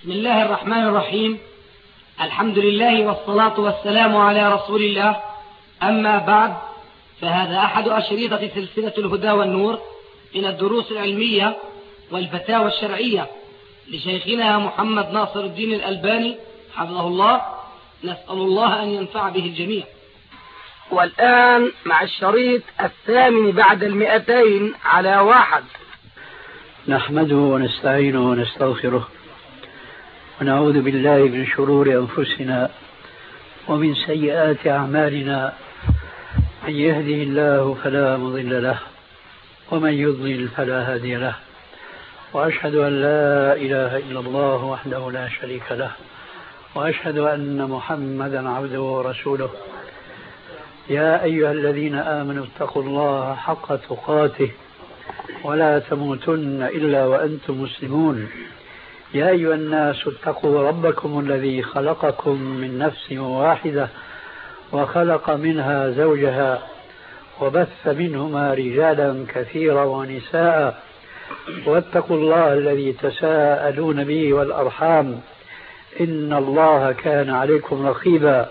بسم الله الرحمن الرحيم. الحمد لله والصلاة والسلام على رسول الله. أما بعد، فهذا أحد أشريطة سلسلة الهدى والنور من الدروس العلمية والفتاوى الشرعية لشيخنا محمد ناصر الدين الألباني حفظه الله. نسأل الله أن ينفع به الجميع. والآن مع الشريط الثامن بعد 200 على 1. نحمده ونستعينه ونستغفره ونعوذ بالله من شرور أنفسنا ومن سيئات أعمالنا. من يهده الله فلا مضل له ومن يضلل فلا هادي له، وأشهد أن لا إله إلا الله وحده لا شريك له، وأشهد أن محمدا عبده ورسوله. يا أيها الذين آمنوا اتقوا الله حق تقاته ولا تموتن إلا وأنتم مسلمون. يا أيها الناس اتقوا ربكم الذي خلقكم من نفس واحدة وخلق منها زوجها وبث منهما رجالا كثيرا ونساء، واتقوا الله الذي تساءلون به والأرحام إن الله كان عليكم رقيبا.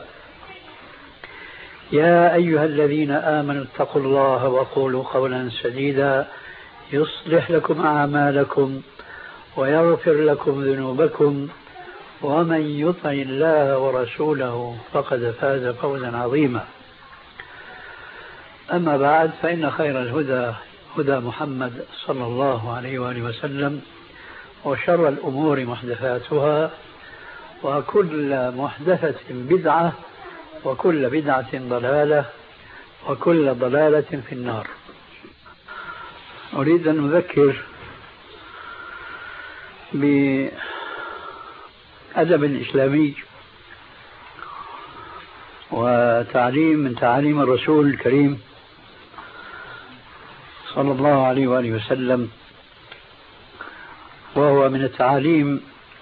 يا أيها الذين آمنوا اتقوا الله وقولوا قولا سديدا يصلح لكم أعمالكم ويغفر لكم ذنوبكم، ومن يطع الله ورسوله فقد فاز فوزا عظيما. أما بعد، فإن خير الهدى هدى محمد صلى الله عليه وآله وسلم، وشر الأمور محدثاتها، وكل محدثة بدعة، وكل بدعة ضلالة، وكل ضلالة في النار. أريد أن أذكر بأدب إسلامي وتعليم من تعاليم الرسول الكريم صلى الله عليه وآله وسلم، وهو من التعاليم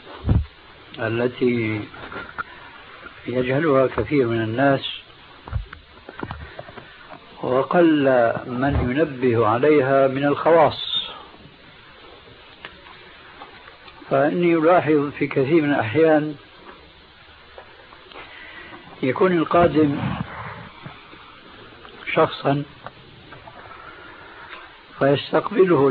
التي يجهلها كثير من الناس، وقل من ينبه عليها من الخواص. فإني ألاحظ في كثير من الأحيان يكون القادم شخصا فيستقبله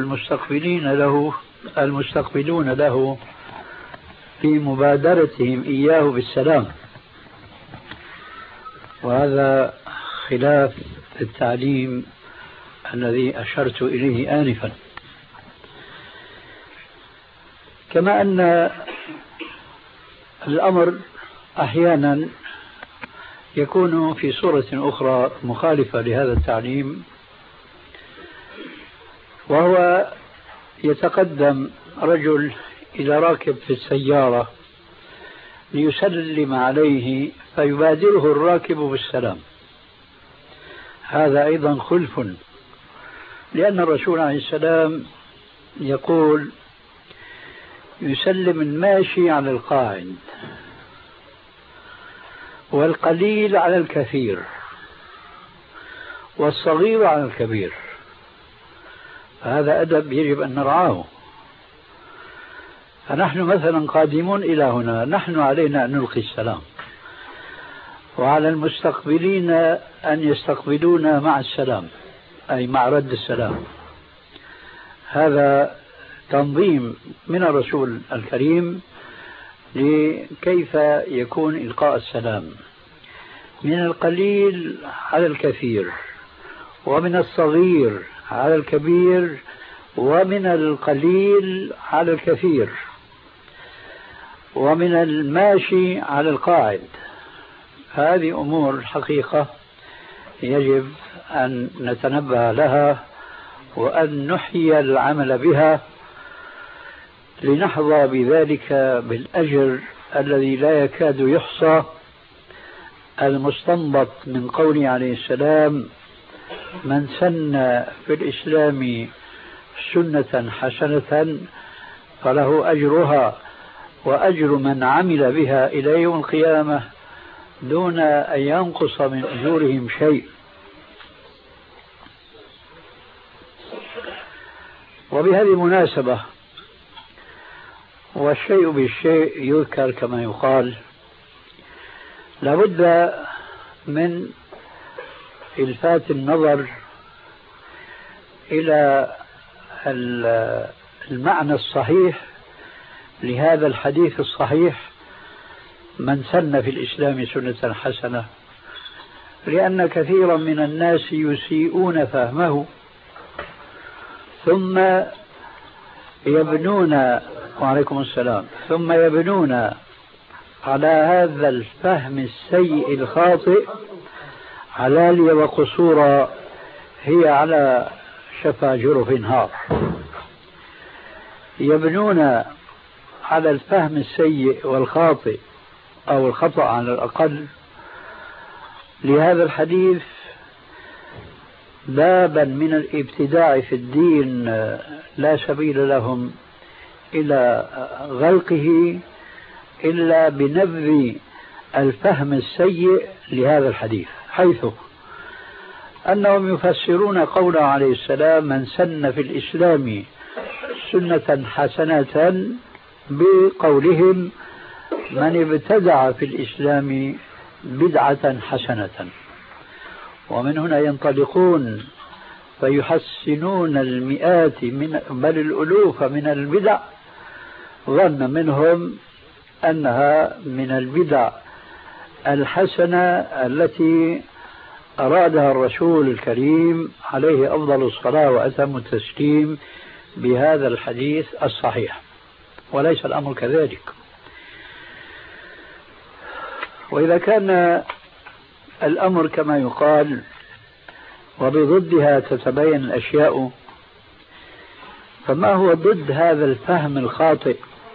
المستقبلون له في مبادرتهم إياه بالسلام، وهذا خلاف التعليم الذي أشرت إليه آنفا. كما أن الأمر أحيانا يكون في صورة أخرى مخالفة لهذا التعليم، وهو يتقدم رجل إلى راكب في السيارة ليسلم عليه فيبادره الراكب بالسلام. هذا أيضا خلف، لأن الرسول عليه السلام يقول: يسلم الماشي على القاعد، والقليل على الكثير، والصغير على الكبير. هذا أدب يجب أن نرعاه. فنحن مثلا قادمون إلى هنا، نحن علينا أن نلقي السلام، وعلى المستقبلين أن يستقبلونا مع السلام، أي مع رد السلام. هذا تنظيم من الرسول الكريم لكيف يكون إلقاء السلام، من القليل على الكثير، ومن الصغير على الكبير، ومن القليل على الكثير، ومن الماشي على القاعد. هذه أمور الحقيقة يجب أن نتنبه لها وأن نحيي العمل بها، لنحظى بذلك بالأجر الذي لا يكاد يحصى، المستنبط من قوله عليه السلام: من سن في الإسلام سنة حسنة فله أجرها وأجر من عمل بها إلى يوم القيامة دون أن ينقص من أجورهم شيء. وبهذه المناسبة والشيء بالشيء يذكر كما يقال. لابد من إلفات النظر إلى المعنى الصحيح لهذا الحديث الصحيح: من سن في الإسلام سنة حسنة، لأن كثيرا من الناس يسيئون فهمه ثم يبنون وعليكم السلام ثم يبنون على هذا الفهم السيء الخاطئ علالي وقصورا هي على شفا جرف هار. يبنون على الفهم السيء والخاطئ أو الخطأ على الأقل لهذا الحديث بابا من الابتداع في الدين لا سبيل لهم إلى غلقه إلا بنبذ الفهم السيء لهذا الحديث، حيث أنهم يفسرون قوله عليه السلام: من سن في الإسلام سنة حسنة بقولهم: من ابتدع في الإسلام بدعة حسنة. ومن هنا ينطلقون فيحسنون المئات بل الألوف من البدع، ظن منهم أنها من البدع الحسنة التي أرادها الرسول الكريم عليه أفضل الصلاة وأتم التسليم بهذا الحديث الصحيح، وليس الأمر كذلك. وإذا كان الأمر كما يقال وبضدها تتبين الأشياء، فما هو ضد هذا الفهم الخاطئ؟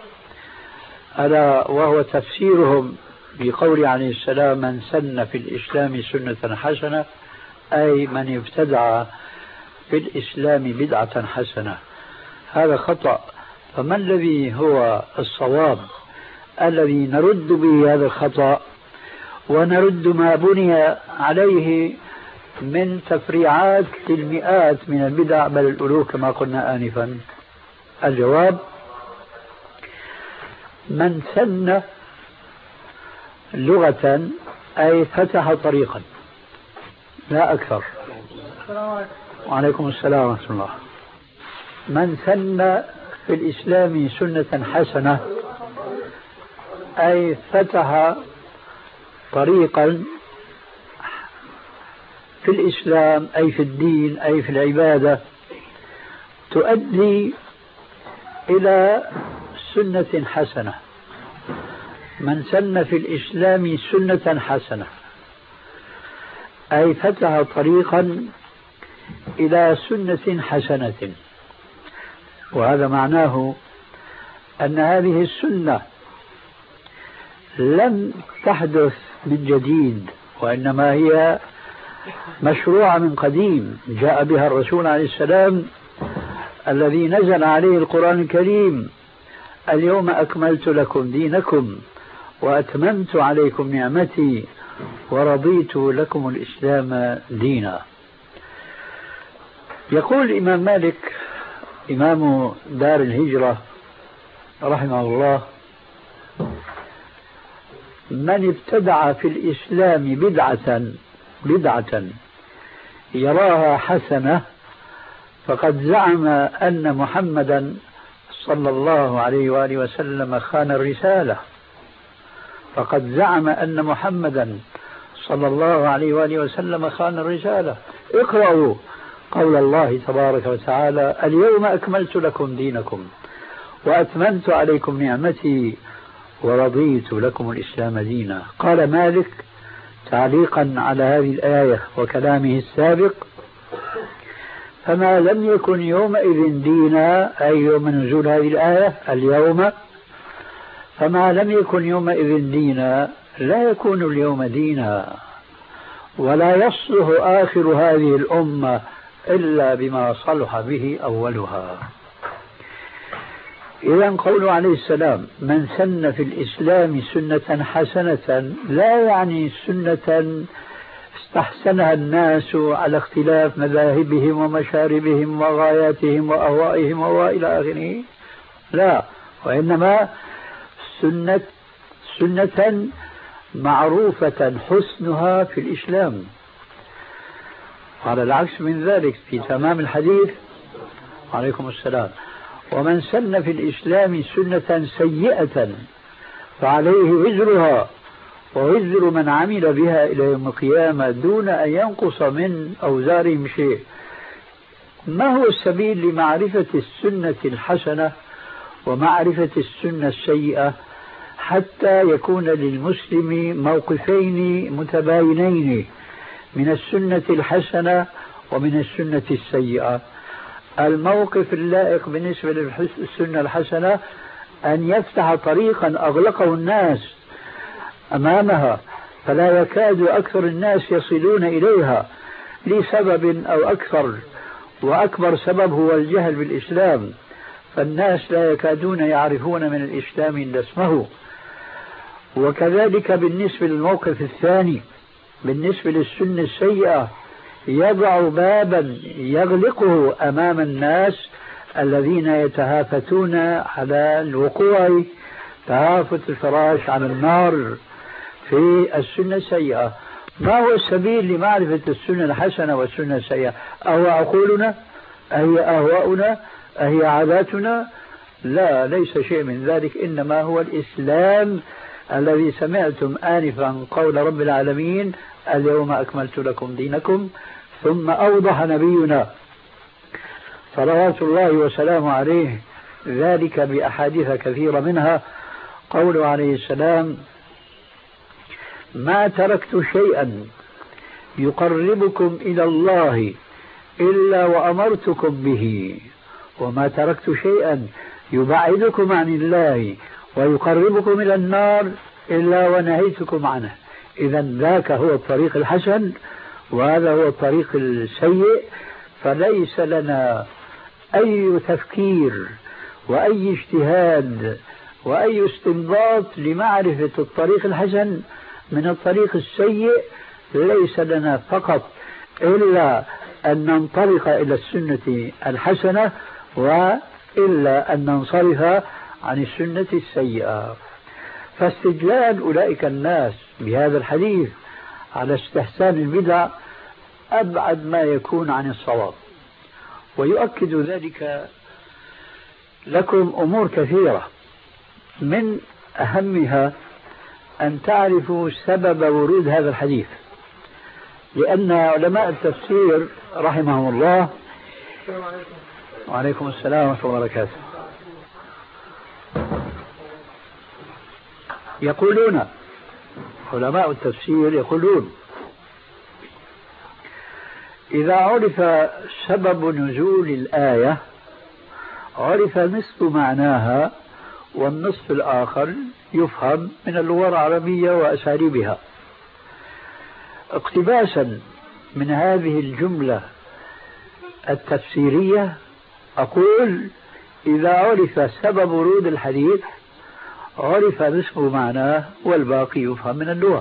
ألا وهو تفسيرهم بقول عليه السلام: من سن في الإسلام سنة حسنة، أي من ابتدع في الإسلام بدعة حسنة. هذا خطأ. فما الذي هو الصواب الذي نرد به هذا الخطأ ونرد ما بني عليه من تفريعات المئات من البدع بل الألوف كما قلنا آنفا؟ الجواب: من سن لغة أي فتح طريقا، لا أكثر. وعليكم السلام ورحمة الله. من سن في الإسلام سنة حسنة أي فتح طريقا في الإسلام، أي في الدين، أي في العبادة، تؤدي إلى سنة حسنة. من سن في الإسلام سنة حسنة أي فتح طريقا إلى سنة حسنة، وهذا معناه أن هذه السنة لم تحدث من جديد، وإنما هي مشروعة من قديم، جاء بها الرسول عليه السلام الذي نزل عليه القرآن الكريم: اليوم أكملت لكم دينكم وأتممت عليكم نعمتي ورضيت لكم الإسلام دينا. يقول الإمام مالك إمام دار الهجرة رحمه الله: من ابتدع في الإسلام بدعة يراها حسنة فقد زعم أن محمدا صلى الله عليه وآله وسلم خان الرسالة، فقد زعم أن محمدا صلى الله عليه وآله وسلم خان الرسالة. اقرأوا قول الله تبارك وتعالى: اليوم أكملت لكم دينكم وأتممت عليكم نعمتي ورضيت لكم الإسلام دينا. قال مالك تعليقا على هذه الآية وكلامه السابق: فما لم يكن يومئذ دينا، أي يوم نزول هذه الآية اليوم، فما لم يكن يومئذ دينا لا يكون اليوم دينا، ولا يصلح آخر هذه الأمة إلا بما صلح به أولها. إذا قوله عليه السلام: من سن في الإسلام سنة حسنة لا يعني سنة استحسنها الناس على اختلاف مذاهبهم ومشاربهم وغاياتهم وأهوائهم وإلى آخره، لا، وإنما سنة معروفة حسنها في الإسلام. على العكس من ذلك في تمام الحديث عليكم السلام: ومن سن في الإسلام سنة سيئة فعليه وزرها ووزر من عمل بها إلى يوم القيامة دون أن ينقص من أوزارهم شيء. ما هو السبيل لمعرفة السنة الحسنة ومعرفة السنة السيئة حتى يكون للمسلم موقفين متباينين من السنة الحسنة ومن السنة السيئة؟ الموقف اللائق بالنسبة للسنة الحسنة أن يفتح طريقا أغلقه الناس أمامها فلا يكاد أكثر الناس يصلون إليها لسبب أو أكثر، وأكبر سبب هو الجهل بالإسلام، فالناس لا يكادون يعرفون من الإسلام إلا اسمه. وكذلك بالنسبة للموقف الثاني بالنسبة للسنة السيئة يضع بابا يغلقه أمام الناس الذين يتهافتون على الوقوع تهافت الفراش على النار في السنة السيئة. ما هو السبيل لمعرفة السنة الحسنة والسنة السيئة؟ أهو عقولنا؟ أهي أهواؤنا؟ أهي عاداتنا؟ لا، ليس شيء من ذلك، إنما هو الإسلام الذي سمعتم آنفا قول رب العالمين: اليوم أكملت لكم دينكم. ثم أوضح نبينا صلوات الله وسلامه عليه ذلك بأحاديث كثيرة، منها قوله عليه السلام: ما تركت شيئا يقربكم إلى الله إلا وأمرتكم به، وما تركت شيئا يبعدكم عن الله ويقربكم إلى النار إلا ونهيتكم عنه. إذا ذاك هو الطريق الحسن وهذا هو الطريق السيء، فليس لنا أي تفكير وأي اجتهاد وأي استنباط لمعرفة الطريق الحسن من الطريق السيء. ليس لنا فقط إلا أن ننطلق إلى السنة الحسنة وإلا أن ننصرف عن السنة السيئة. فاستدلال أولئك الناس بهذا الحديث على استحسان البدع أبعد ما يكون عن الصواب. ويؤكد ذلك لكم أمور كثيرة، من أهمها أن تعرفوا سبب ورود هذا الحديث، لأن علماء التفسير رحمهم الله وعليكم السلام ورحمة الله وبركاته يقولون، علماء التفسير يقولون: إذا عرف سبب نزول الآية عرف نصف معناها والنصف الآخر يفهم من اللغة العربية وأساليبها. اقتباسا من هذه الجملة التفسيرية أقول: إذا عرف سبب ورود الحديث عرف نصف معناه والباقي يفهم من اللغة.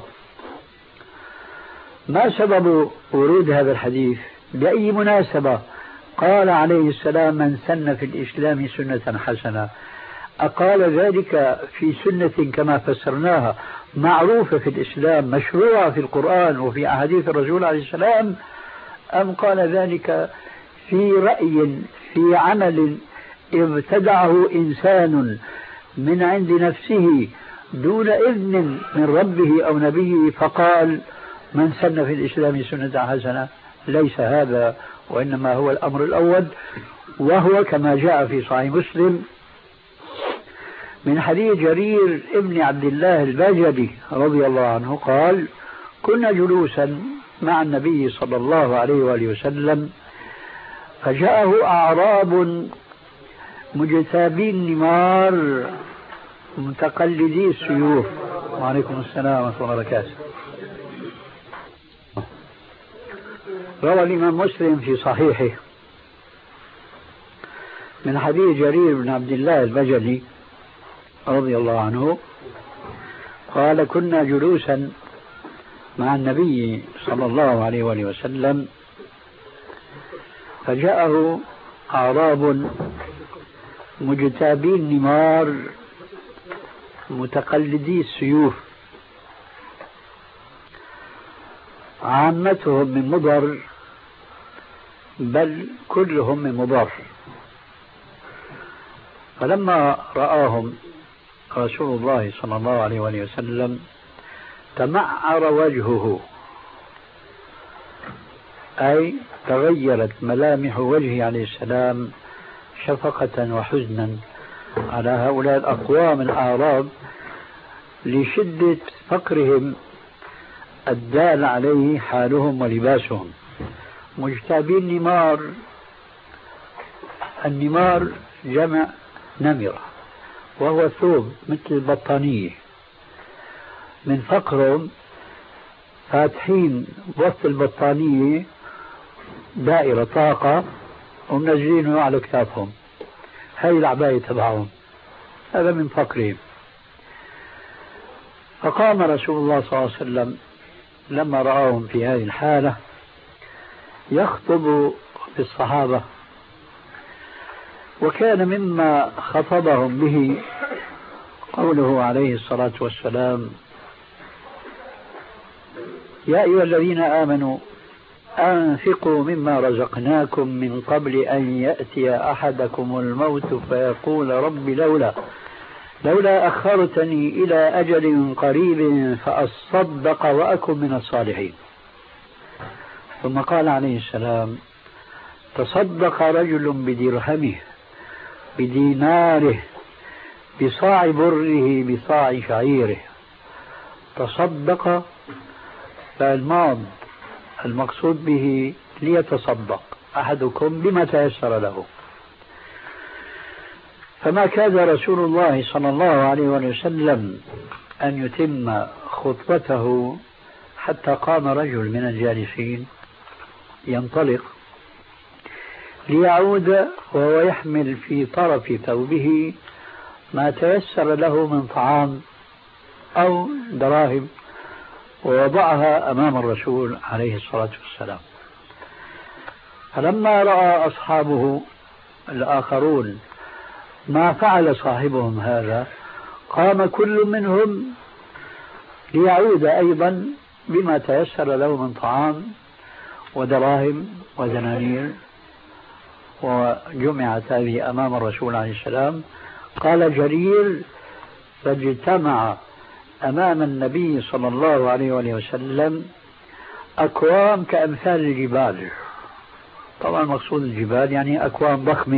ما سبب ورود هذا الحديث؟ بأي مناسبة قال عليه السلام: من سن في الإسلام سنة حسنة؟ أقال ذلك في سنة كما فسرناها معروفة في الإسلام مشروعة في القرآن وفي أحاديث الرسول عليه السلام، أم قال ذلك في رأي في عمل ابتدعه إنسان من عند نفسه دون إذن من ربه أو نبيه فقال: من سن في الإسلام سنة حسنة؟ ليس هذا، وإنما هو الأمر الأول، وهو كما جاء في صحيح مسلم من حديث جرير ابن عبد الله البجلي رضي الله عنه قال: كنا جلوسا مع النبي صلى الله عليه وآله وسلم فجاءه أعراب مجتابي النمار متقلدي السيوف. وعليكم السلام ورحمة الله وبركاته. روى الإمام مسلم في صحيحه من حديث جرير بن عبد الله البجلي رضي الله عنه قال: كنا جلوسا مع النبي صلى الله عليه وآله وسلم فجاءه أعراب مجتابي النمار متقلدي السيوف، عامتهم من مضر بل كلهم من مضر. فلما رآهم رسول الله صلى الله عليه وسلم تمعر وجهه، أي تغيرت ملامح وجهه عليه السلام شفقة وحزنا على هؤلاء الأقوام الأعراب لشدة فقرهم الدال عليه حالهم ولباسهم. مجتابي النمار، النمار جمع نمرة وهو ثوب مثل البطانية، من فقرهم فاتحين بوسط البطانية دائرة طاقة ومنزلينه على كتافهم، هاي العباية تبعهم، هذا من فقرهم. فقام رسول الله صلى الله عليه وسلم لما رآهم في هذه الحالة يخطب بالصحابة، وكان مما خطبهم به قوله عليه الصلاة والسلام: يا أيها الذين آمنوا أنفقوا مما رزقناكم من قبل أن يأتي أحدكم الموت فيقول رب لولا أخرتني إلى أجل قريب فأصدق وأكن من الصالحين. ثم قال عليه السلام: تصدق رجل بدرهمه بديناره بصاع بره بصاع شعيره. تصدق فالماض المقصود به ليتصدق أحدكم بما تيسر له. فما كاد رسول الله صلى الله عليه وسلم أن يتم خطبته حتى قام رجل من الجالسين ينطلق ليعود وهو يحمل في طرف ثوبه ما تيسر له من طعام أو دراهم، ووضعها أمام الرسول عليه الصلاة والسلام. فلما رأى أصحابه الآخرون ما فعل صاحبهم هذا قام كل منهم ليعود أيضا بما تيسر له من طعام ودراهم ودنانير، وجمعت هذه أمام الرسول عليه السلام. قال جرير: فاجتمع أمام النبي صلى الله عليه وسلم أكوام كأمثال الجبال. طبعا مقصود الجبال يعني أكوام ضخمة.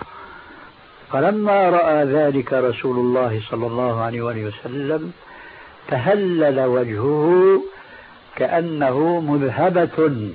فلما رأى ذلك رسول الله صلى الله عليه وسلم تهلل وجهه كأنه مذهبة،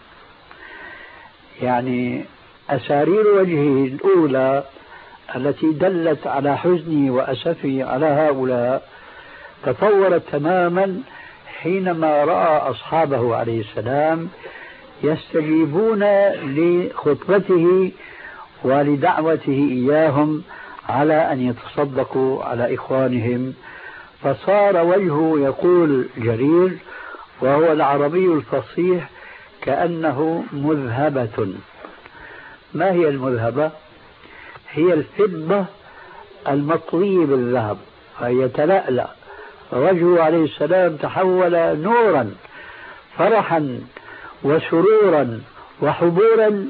يعني أسارير وجهه الأولى التي دلت على حزنه وأسفه على هؤلاء تطورت تماما حينما رأى أصحابه عليه السلام يستجيبون لخطبته ولدعوته إياهم على أن يتصدقوا على إخوانهم. فصار وجهه يقول جرير وهو العربي الفصيح كأنه مذهبة. ما هي المذهبة؟ هي الفضة المطلية بالذهب، فهي تلألأ. وجهه عليه السلام تحول نورا فرحا وسرورا وحبورا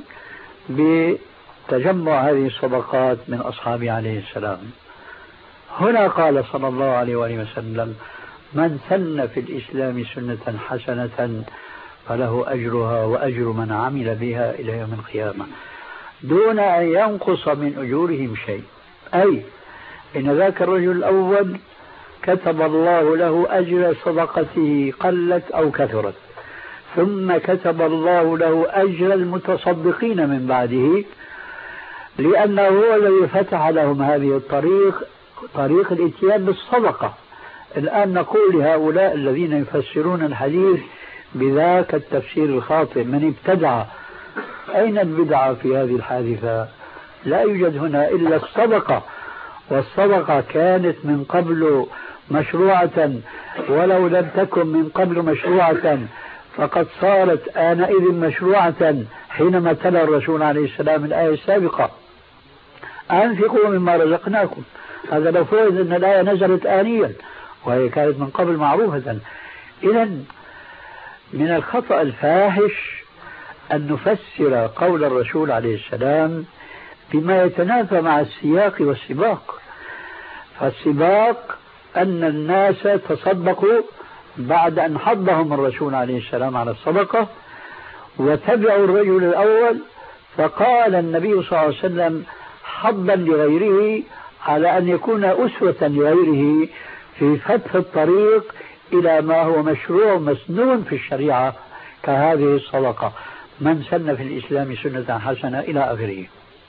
بتجمع هذه الصدقات من أصحابه عليه السلام. هنا قال صلى الله عليه وسلم: من سن في الإسلام سنة حسنة فله أجرها وأجر من عمل بها إلى يوم القيامة دون أن ينقص من أجورهم شيء. أي إن ذاك الرجل الأول كتب الله له أجر صدقته قلت أو كثرت، ثم كتب الله له أجر المتصدقين من بعده، لأنه هو الذي فتح لهم هذه الطريق، طريق الاتيان بالصدقة. الآن نقول لهؤلاء الذين يفسرون الحديث بذاك التفسير الخاطئ: من ابتدع. أين البدعة في هذه الحادثة؟ لا يوجد هنا إلا الصدقة، والصدقة كانت من قبل مشروعة، ولو لم تكن من قبل مشروعة فقد صارت آنئذ مشروعة حينما تلا الرسول عليه السلام الآية السابقة: أنفقوا مما رزقناكم. هذا لو فرض أن الآية نزلت آنيا وهي كانت من قبل معروفة. إذا من الخطأ الفاحش أن نفسر قول الرسول عليه السلام بما يتنافى مع السياق والسباق. فالسباق أن الناس تصدقوا بعد أن حضهم الرسول عليه السلام على الصدقة، وتبعوا الرجل الأول، فقال النبي صلى الله عليه وسلم حضا لغيره على أن يكون أسوة لغيره في فتح الطريق إلى ما هو مشروع مسنون في الشريعة كهذه الصدقة. من سن في الإسلام سنة حسنة إلى آخره.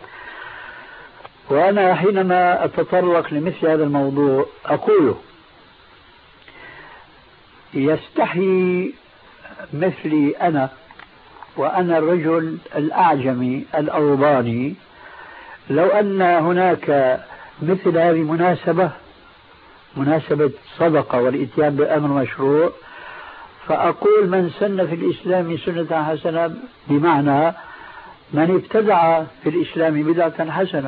وأنا حينما أتطرق لمثل هذا الموضوع أقول يستحي مثلي أنا، وأنا الرجل الأعجمي الأوروباني، لو أن هناك مثل هذه مناسبة صدقة والإتيان بأمر مشروع، فأقول من سن في الإسلام سنة حسنة بمعنى من ابتدع في الإسلام بدعة حسنة.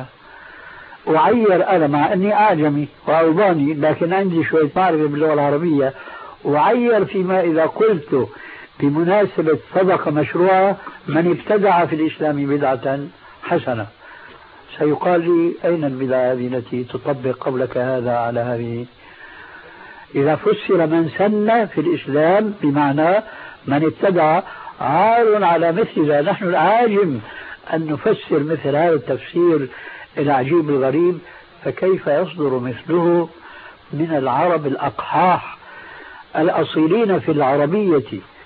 أعير أنا مع أني أعجمي وأوروباني لكن عندي شوية معرفة باللغة العربية، أعير فيما إذا قلت بمناسبة صدقة مشروعة من ابتدع في الإسلام بدعة حسنة. سيقال لي أين البدعة هذه التي تطبق قولك هذا على هذه؟ إذا فسر من سن في الإسلام بمعنى من ابتدع عار على مثلنا نحن العاجم أن نفسر مثل هذا التفسير العجيب الغريب، فكيف يصدر مثله من العرب الأقحاح الأصيلين في العربية؟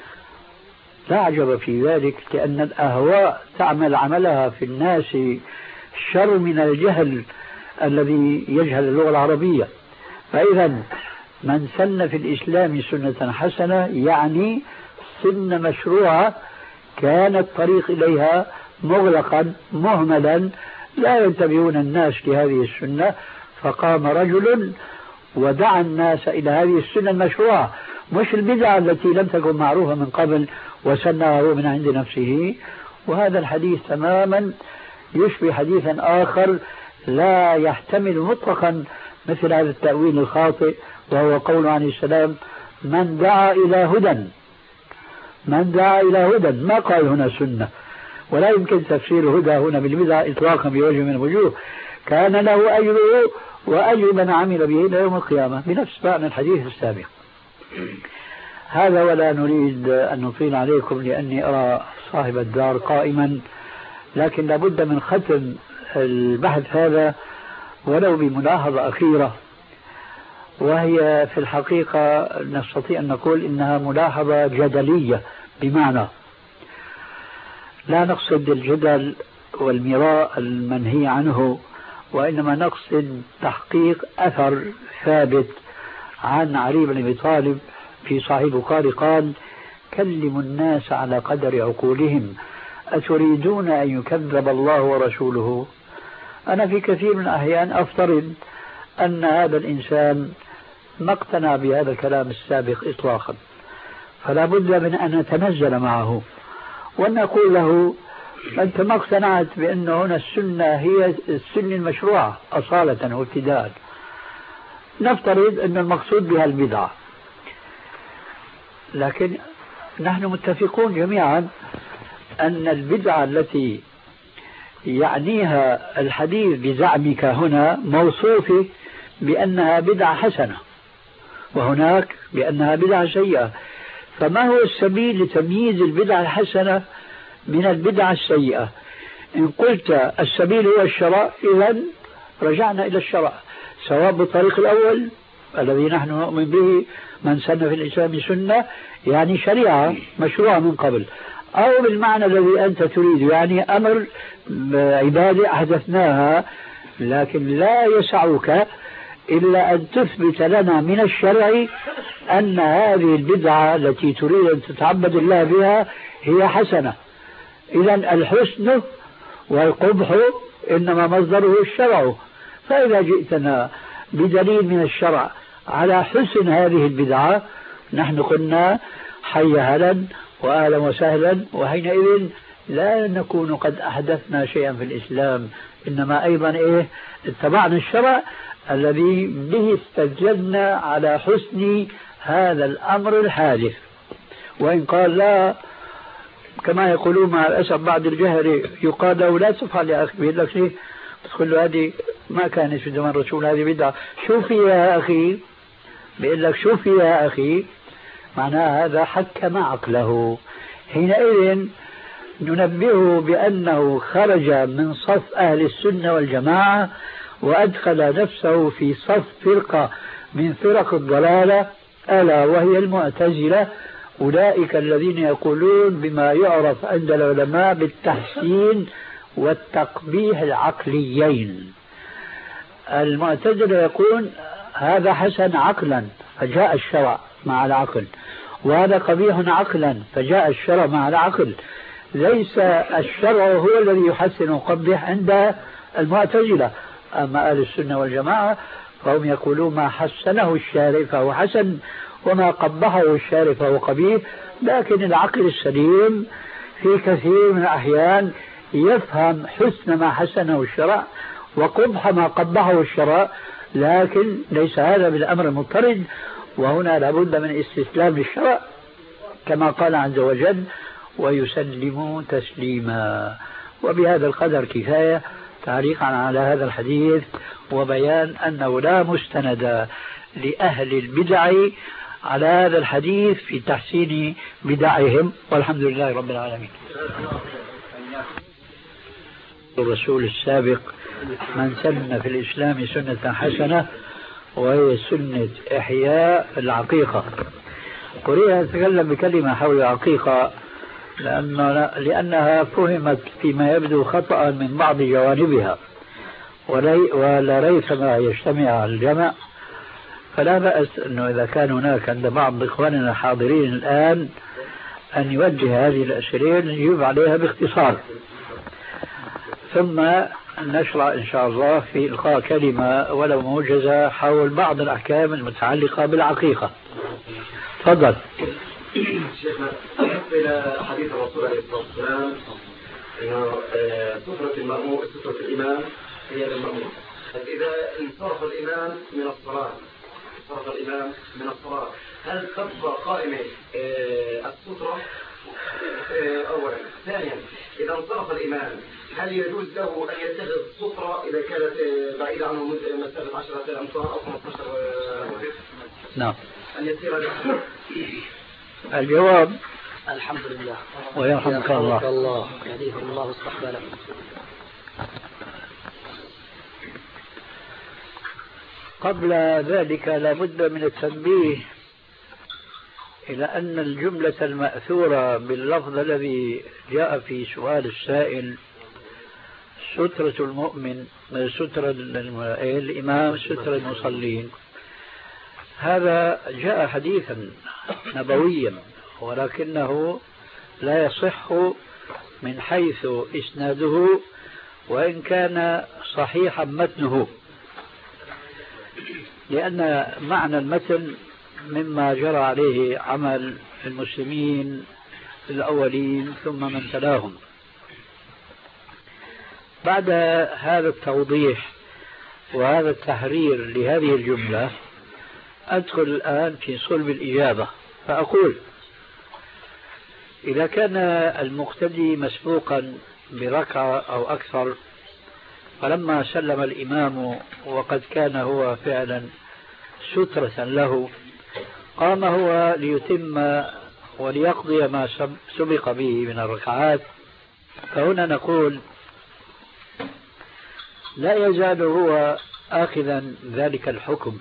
لا عجب في ذلك، لأن الأهواء تعمل عملها في الناس شر من الجهل الذي يجهل اللغة العربية. فإذا من سن في الإسلام سنة حسنة يعني سنة مشروعة كان الطريق إليها مغلقا مهملا لا ينتبهون الناس لهذه السنة، فقام رجل ودعا الناس إلى هذه السنة المشروعة، مش البدعة التي لم تكن معروفة من قبل وسنها هو من عند نفسه. وهذا الحديث تماما يشبه حديثا آخر لا يحتمل مطلقا مثل هذا التأويل الخاطئ، وهو قول عليه السلام من دعا إلى هدى. من دعا إلى هدى، ما قال هنا سنة، ولا يمكن تفسير الهدى هنا بالبدعة إطلاقا بوجه من الوجوه. كان له أجره وأجر من عمل به إلى يوم القيامة بنفس معنى الحديث السابق. هذا ولا نريد أن نطيل عليكم لأني أرى صاحب الدار قائما، لكن لابد من ختم البحث هذا ولو بملاحظة أخيرة، وهي في الحقيقة نستطيع أن نقول إنها ملاحظة جدلية، بمعنى لا نقصد الجدل والمراء المنهي عنه، وإنما نقصد تحقيق أثر ثابت عن علي بن أبي طالب في صحيح البخاري قال كلموا الناس على قدر عقولهم أتريدون أن يكذب الله ورسوله. أنا في كثير من الأحيان أفترض أن هذا الإنسان ما اقتنع بهذا الكلام السابق إطلاقا، فلا بد من أن نتنزل معه وأن نقول له أنت ما اقتنعت بأن هنا السنة هي السنة المشروعة أصالة وابتداء. نفترض أن المقصود بها البدعة، لكن نحن متفقون جميعا أن البدعة التي يعنيها الحديث بزعمك هنا موصوفة بأنها بدعة حسنة، وهناك بأنها بدعة سيئة. فما هو السبيل لتمييز البدعة الحسنة من البدعة السيئة؟ إن قلت السبيل هو الشرع، إذن رجعنا إلى الشرع، سواء بالطريق الأول الذي نحن نؤمن به من سن في الإسلام سنة يعني شريعة مشروعة من قبل، أو بالمعنى الذي أنت تريد يعني أمر عبادة أحدثناها، لكن لا يسعك إلا أن تثبت لنا من الشرع أن هذه البدعة التي تريد أن تتعبد الله بها هي حسنة. إذن الحسن والقبح إنما مصدره الشرع، فإذا جئتنا بدليل من الشرع على حسن هذه البدعة نحن قلنا حي هلا وأهلا وسهلا، وحينئذ لا نكون قد أحدثنا شيئا في الإسلام، إنما أيضا اتبعنا الشرع الذي به استدللنا على حسن هذا الأمر الحادث. وإن قال لا، كما يقولون مع الأسف بعد الجهل، يقال له لا تفعل يا أخي، بيقول لك ليه؟ تقول له هذه ما كانت في زمن الرسول، هذه بدعة. شو في يا أخي؟ بيقول لك شو في يا أخي؟ معناها هذا حكم عقله. حينئذ ننبهه بأنه خرج من صف أهل السنة والجماعة وأدخل نفسه في صف فرقة من فرق الضلالة، ألا وهي المعتزلة، أولئك الذين يقولون بما يعرف عند العلماء بالتحسين والتقبيح العقليين. المعتزلة يقول هذا حسن عقلا فجاء الشرع مع العقل، وهذا قبيح عقلا فجاء الشرع مع العقل. ليس الشرع هو الذي يحسن ويقبح عند المعتزلة. أما أهل السنة والجماعة فهم يقولون ما حسنه الشارع فهو حسن، وما قبحه الشارع فهو قبيح. لكن العقل السليم في كثير من الأحيان يفهم حسن ما حسنه الشرع وقبح ما قبحه الشرع، لكن ليس هذا بالأمر المضطرد. وهنا لابد من استسلام للشرع كما قال عز وجل ويسلموا تسليما. وبهذا القدر كفاية تعليقا على هذا الحديث وبيان أنه لا مستند لأهل البدع على هذا الحديث في تحسين بدعهم، والحمد لله رب العالمين. الرسول السابق من سن في الإسلام سنة حسنة وهي سنة إحياء العقيقة. أريد أن أتكلم بكلمة حول العقيقة لأنها فهمت فيما يبدو خطأ من بعض جوانبها، ولا ريثما يجتمع على الجمع، فلا بأس أنه إذا كان هناك عند بعض إخواننا الحاضرين الآن أن يوجه هذه الأسئلة نجيب عليها باختصار، ثم نشرع إن شاء الله في إلقاء كلمة ولو موجزة حول بعض الأحكام المتعلقة بالعقيقة. تفضل. شيخنا، إلى حديث الرسول عليه الصلاة والسلام أنه سترة الإمام هي للمأموم. إذا انصرف الإمام من الصلاة هل تبقى قائمة السترة أولا؟ ثانيا، إذا انصرف الإمام هل يجوز له أن يتخذ سترة إذا كانت بعيدة عنه مسافة 10 أمتار أو 15 متر؟ نعم. أن يسير الجواب الحمد لله ويرحمك الله. يهديكم الله واستقبله. قبل ذلك لابد من التنبيه إلى أن الجملة المأثورة باللفظ الذي جاء في سؤال السائل سترة المؤمن سترة الإمام سترة المصلين، هذا جاء حديثا نبويا ولكنه لا يصح من حيث إسناده وإن كان صحيحا متنه، لأن معنى المتن مما جرى عليه عمل المسلمين الأولين ثم من تلاهم. بعد هذا التوضيح وهذا التحرير لهذه الجملة أدخل الآن في صلب الإجابة، فأقول إذا كان المقتدي مسبوقا بركعة أو أكثر، فلما سلم الإمام وقد كان هو فعلا سترة له قام هو ليتم وليقضي ما سبق به من الركعات، فهنا نقول لا يزال هو آخذا ذلك الحكم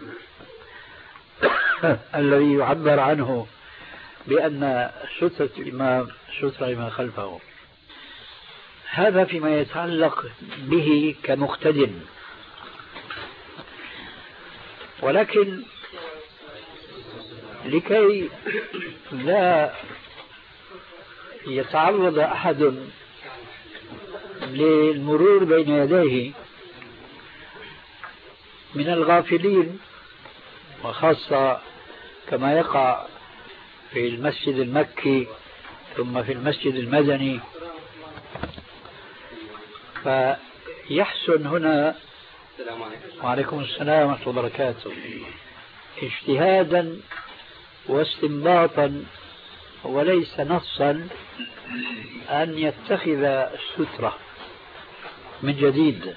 الذي يعبر عنه بأن سترة الإمام سترة لمن خلفه. هذا فيما يتعلق به كمقتد، ولكن لكي لا يتعرض أحد للمرور بين يديه من الغافلين، وخاصة كما يقع في المسجد المكي ثم في المسجد المدني فيحسن هنا. السلام عليكم. وعليكم السلام ورحمة الله وبركاته. اجتهادا واستنباطا وليس نصا أن يتخذ السترة من جديد،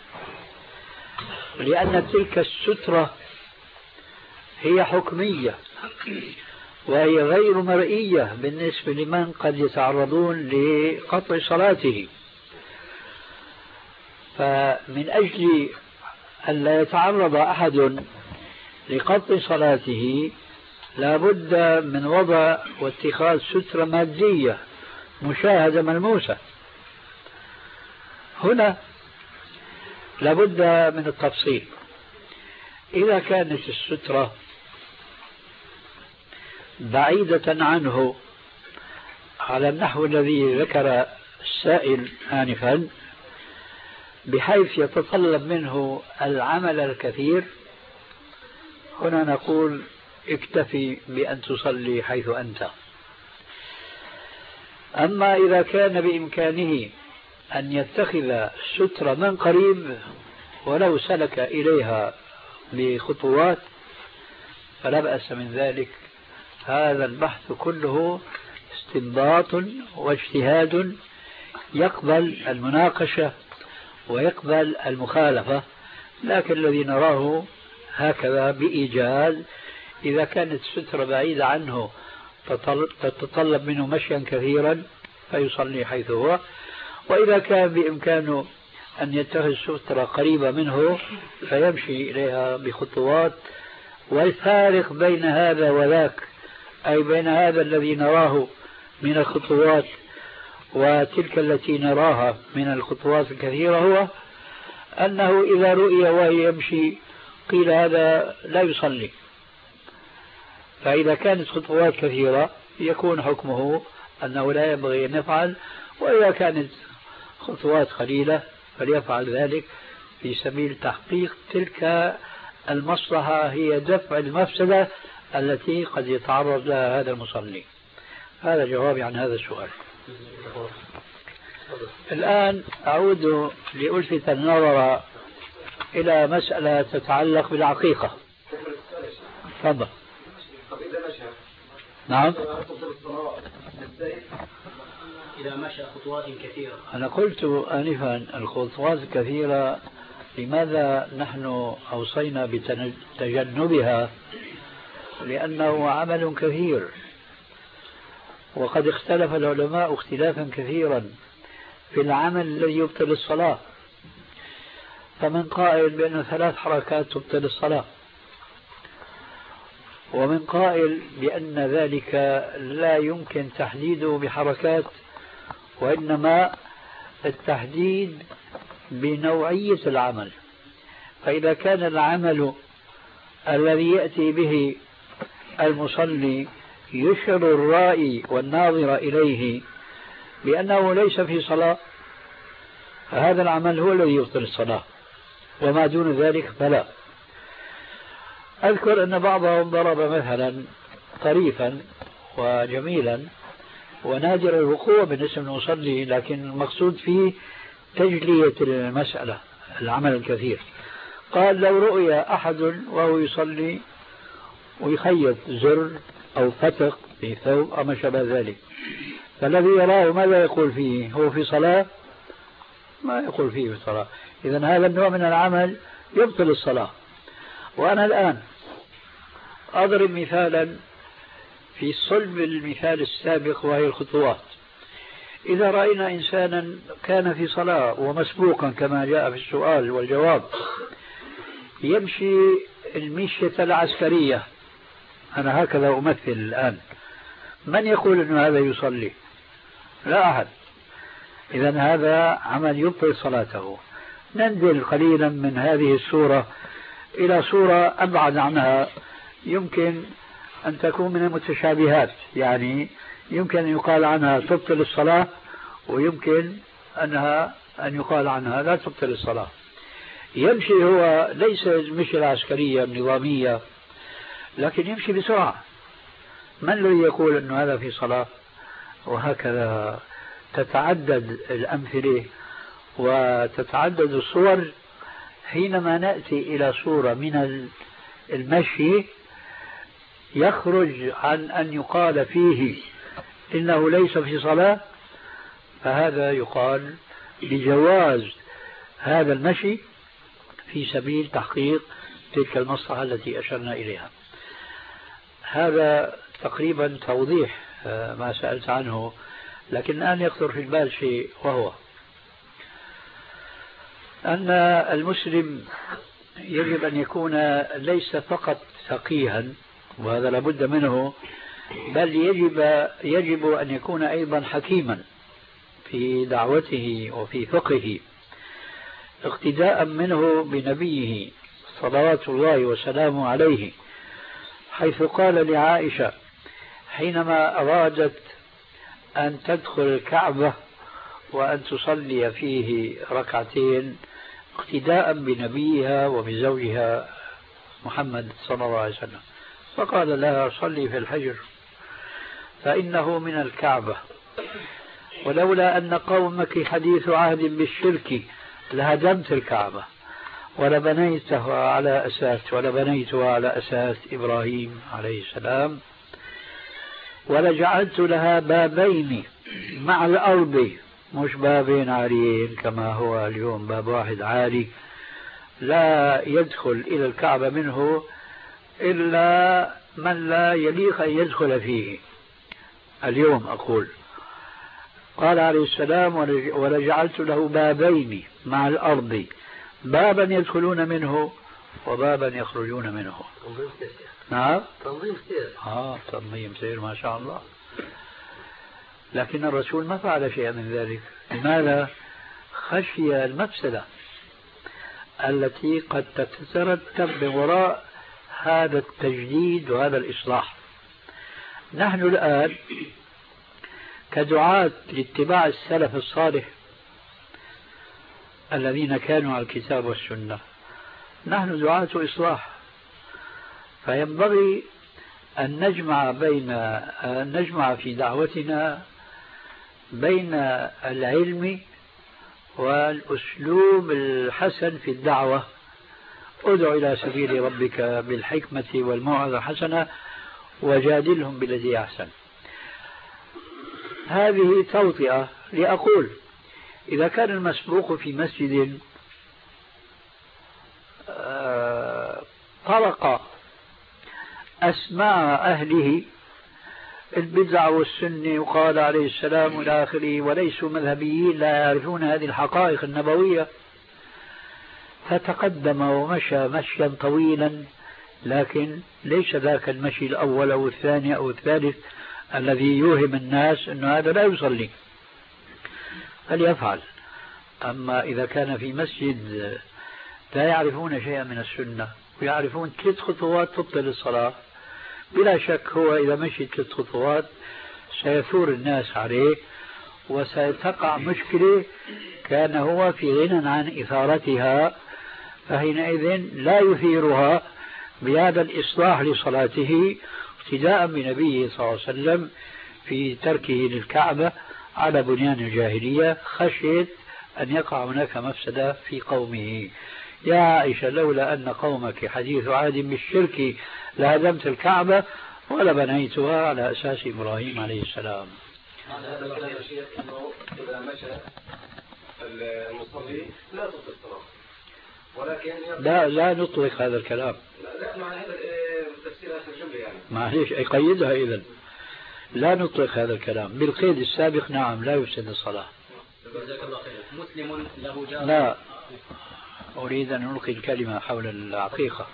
لأن تلك السترة هي حكمية وهي غير مرئية بالنسبة لمن قد يتعرضون لقطع صلاته. فمن أجل أن لا يتعرض أحد لقطع صلاته لا بد من وضع واتخاذ سترة مادية مشاهدة ملموسة. هنا لا بد من التفصيل. إذا كانت السترة بعيدة عنه على النحو الذي ذكر السائل آنفا بحيث يتطلب منه العمل الكثير، هنا نقول اكتفي بأن تصلي حيث أنت. أما إذا كان بإمكانه أن يتخذ سترة من قريب ولو سلك إليها بخطوات فلا بأس من ذلك. هذا البحث كله استنباط واجتهاد يقبل المناقشة ويقبل المخالفة، لكن الذي نراه هكذا بإيجاز إذا كانت السترة بعيدة عنه تتطلب منه مشيا كثيرا فيصلي حيث هو، وإذا كان بإمكانه أن يتخذ سترة قريبة منه فيمشي إليها بخطوات. والفارق بين هذا وذاك، أي بين هذا الذي نراه من الخطوات وتلك التي نراها من الخطوات الكثيرة، هو أنه إذا رؤي وهي يمشي قيل هذا لا يصلي. فإذا كانت خطوات كثيرة يكون حكمه أنه لا ينبغي أن يفعل، وإذا كانت خطوات قليلة فليفعل ذلك في سبيل تحقيق تلك المصلحة، هي دفع المفسدة التي قد يتعرض لها هذا المصلي. هذا جوابي عن هذا السؤال. الآن أعود لألفت النظر إلى مسألة تتعلق بالعقيقة. تفضل. نعم. إذا مشى خطوات كثيرة. أنا قلت آنفا الخطوات الكثيرة لماذا نحن أوصينا بتجنبها؟ لأنه عمل كثير، وقد اختلف العلماء اختلافا كثيرا في العمل الذي يبطل الصلاة. فمن قائل بأن 3 حركات تبطل الصلاة، ومن قائل بأن ذلك لا يمكن تحديده بحركات، وإنما التحديد بنوعية العمل. فإذا كان العمل الذي يأتي به المصلي يشعر الرائي والناظر إليه بأنه ليس في صلاة، فهذا العمل هو الذي يبطل الصلاة، وما دون ذلك فلا. أذكر أن بعضهم ضرب مثلا طريفا وجميلا ونادر الوقوع بالنسبة للمصلي، لكن المقصود فيه تجلية المسألة، العمل الكثير. قال لو رؤي أحد وهو يصلي ويخيط زر أو فتق في ثوب أو ما شابه ذلك، فالذي يراه ماذا يقول فيه؟ هو في صلاة؟ ما يقول فيه في صلاة. إذن هذا النوع من العمل يبطل الصلاة. وأنا الآن أضرب مثالا في صلب المثال السابق وهي الخطوات. إذا رأينا إنسانا كان في صلاة ومسبوقا كما جاء في السؤال والجواب يمشي المشية العسكرية، أنا هكذا أمثل الآن، من يقول أن هذا يصلي؟ لا أحد. إذن هذا عمل يبطل صلاته. ننزل قليلا من هذه الصورة إلى صورة أبعد عنها، يمكن أن تكون من المتشابهات، يعني يمكن أن يقال عنها تبطل الصلاة، ويمكن أن يقال عنها لا تبطل الصلاة. يمشي هو ليس مشي العسكرية النظامية، لكن يمشي بسرعة، من الذي يقول أن هذا في صلاة؟ وهكذا تتعدد الأمثلة، وتتعدد الصور، حينما نأتي إلى صورة من المشي يخرج عن أن يقال فيه إنه ليس في صلاة، فهذا يقال بجواز هذا المشي في سبيل تحقيق تلك المصلحة التي أشرنا إليها. هذا تقريبا توضيح ما سألت عنه، لكن الآن يخطر في البال شيء، وهو أن المسلم يجب أن يكون ليس فقط فقيها، وهذا لابد منه، بل يجب أن يكون أيضا حكيما في دعوته وفي فقهه، اقتداء منه بنبيه صلوات الله وسلامه عليه، حيث قال لعائشة حينما أرادت أن تدخل الكعبة وأن تصلي فيه ركعتين اقتداء بنبيها وبزوجها محمد صلى الله عليه وسلم، فقال لها صلي في الحجر فإنه من الكعبة، ولولا أن قومك حديث عهد بالشرك لهدمت الكعبة ولبنيتها على أساس إبراهيم عليه السلام، ولجعلت لها بابين مع الأرض، مش بابين عاليين كما هو اليوم، باب واحد عالي لا يدخل إلى الكعبة منه إلا من لا يليق أن يدخل فيه اليوم أقول. قال عليه السلام ولجعلت له بابين مع الأرض، بابا يدخلون منه وبابا يخرجون منه. نعم تنظيم سير ما شاء الله. لكن الرسول ما فعل شيئا من ذلك. لماذا؟ خشي المفسدة التي قد تترتب من وراء هذا التجديد وهذا الإصلاح. نحن الآن كدعاة لاتباع السلف الصالح الذين كانوا على الكتاب والسنة، نحن دعاة إصلاح، فينبغي أن نجمع في دعوتنا بين العلم والأسلوب الحسن في الدعوة. ادع إلى سبيل ربك بالحكمة والموعظة الحسنة وجادلهم بالذي أحسن. هذه توطئة لأقول إذا كان المسبوق في مسجد طرق أسماع أهله البدع والسنة وقال عليه السلام إلى آخره، وليسوا مذهبيين لا يعرفون هذه الحقائق النبوية، فتقدم ومشى مشيا طويلا، لكن ليس ذاك المشي الأول أو الثاني أو الثالث الذي يوهم الناس أن هذا لا يصلي، فليفعل. أما إذا كان في مسجد لا يعرفون شيئا من السنة ويعرفون 3 خطوات تبطل الصلاة، بلا شك هو إذا مشي 3 خطوات سيثور الناس عليه وستقع مشكلة كان هو في غنى عن إثارتها، فحينئذ لا يثيرها بهذا الإصلاح لصلاته اقتداء بنبيه صلى الله عليه وسلم في تركه للكعبة على بنيان الجاهلية، خشيت أن يقع هناك مفسدة في قومه. يا عائشة لولا أن قومك حديث عهد بالشرك لهدمت الكعبة ولبنيتها على أساس إبراهيم عليه السلام. هذا معنى يا شيخ أنه إذا مشى المصلي لا تطلق الصلاة، ولكن لا نطلق هذا الكلام. لا معنى هذا تفسير آخر جملة يعني. معليش يقيدها إذن. لا نطلق هذا الكلام بالقيد السابق. نعم لا يفسد الصلاة. جزاك الله خير. مسلم له جار. لا أريد أن نلقي الكلمة حول العقيقة.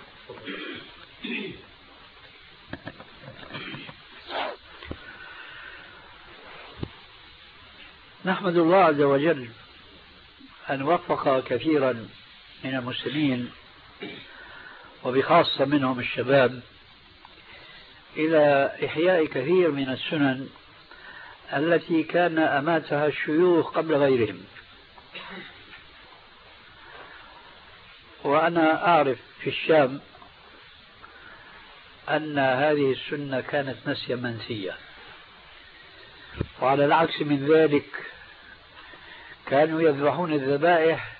نحمد الله عز وجل أن وفق كثيرا من المسلمين وبخاصة منهم الشباب إلى إحياء كثير من السنن التي كان أماتها الشيوخ قبل غيرهم. وأنا أعرف في الشام أن هذه السنة كانت نسيا منسية، وعلى العكس من ذلك كانوا يذبحون الذبائح